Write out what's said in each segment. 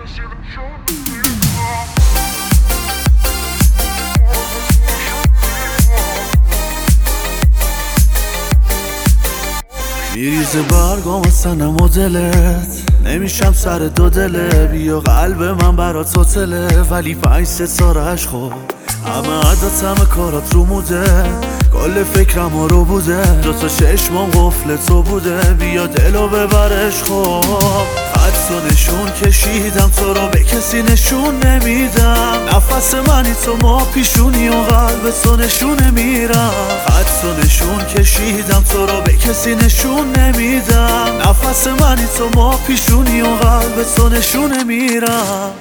میریزه برگام از تنم و دلت، نمیشم سر دو دله. بیا قلب من برات هتله، ولی 5 ستاره‌اش خب همه عدد همه کارات رو موده. کل فکرم رو بوده، 2 تا چشمام قفل تو بوده. بیا دلو ببرش خب، خط و نشون کشیدم تو رو به کسی نشون نمیدم. نفس منی تو ما پیشونی و قلب تو نشونه میرم. خط و نشون کشیدم تو رو به کسی نشون نمیدم. نفس منی تو ما پیشونی و قلب تو نشونه میرم.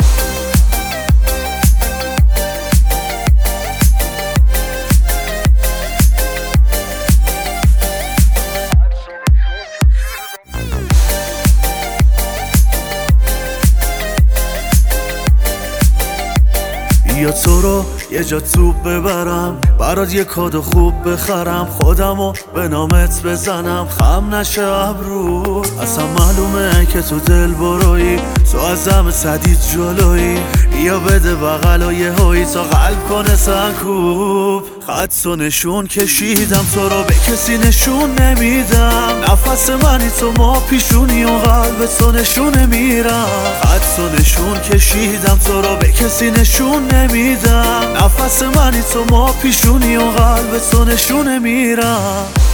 یا تو رو یه جا توپ ببرم، برات یه کادو خوب بخرم. خودمو به نامت بزنم، خم نشه ابرود. اصلا معلومه که تو دل بروی، تو از همه صدید جلوی. بیا بده بغل و یه هایی تا قلب کنه سنکوب. خط و نشون کشیدم تو رو به کسی نشون نمیدم. نفس منی تو ما پیشونی و قلب تو نشونه میرم. خط و نشون کشیدم تو رو به کسی نشون نمیدم. نفس منی تو ما پیشونی و قلب تو نشونه میرم.